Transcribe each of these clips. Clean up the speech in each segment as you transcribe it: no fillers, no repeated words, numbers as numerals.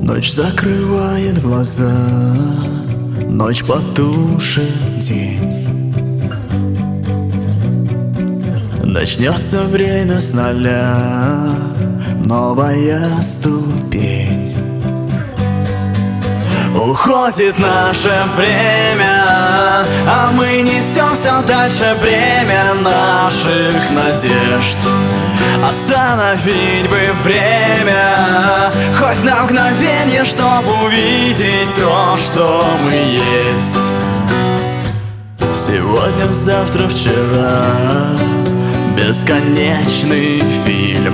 Ночь закрывает глаза, ночь потушит день. Начнется время с нуля, новая ступень. Уходит наше время, а мы несем все дальше бремя наших надежд. Остановить бы время, хоть на мгновение, чтобы увидеть то, что мы есть. Сегодня, завтра, вчера, бесконечный фильм.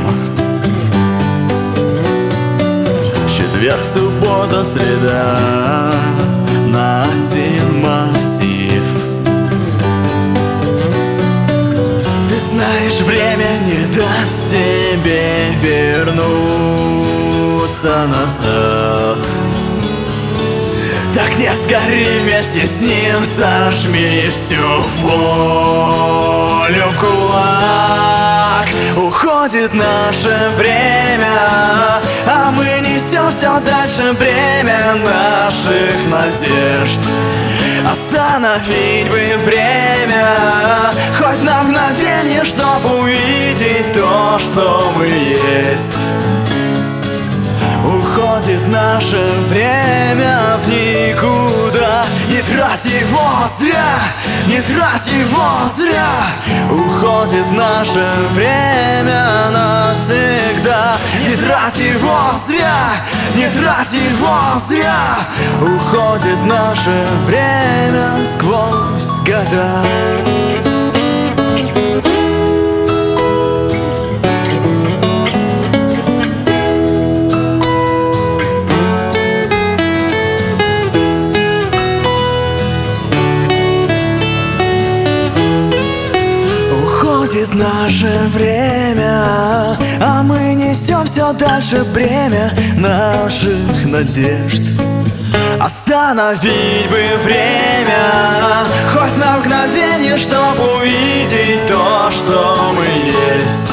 Четверг, суббота, среда, на один мотив. Ты знаешь, время не даст тебе вернуться назад. Так не сгори вместе с ним, сожми всю волю в кулак. Уходит наше время, а мы несем все дальше бремя наших надежд. Остановить бы время, хоть на мгновение, чтобы увидеть то, что мы есть. Уходит наше время в никуда. Не трать его зря, не трать его зря. Уходит наше время навсегда. Не трать его зря, не трать его зря. Уходит наше время сквозь года. Уходит наше время, а мы несем все дальше бремя наших надежд. Остановить бы время, хоть на мгновение, чтобы увидеть то, что мы есть.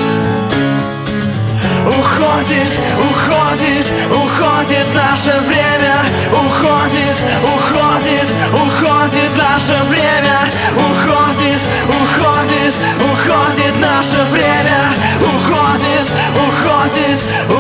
Уходит, уходит, уходит наше время. Уходит, уходит, уходит наше время. Уходит, уходит, уходит наше время. Уходит, уходит,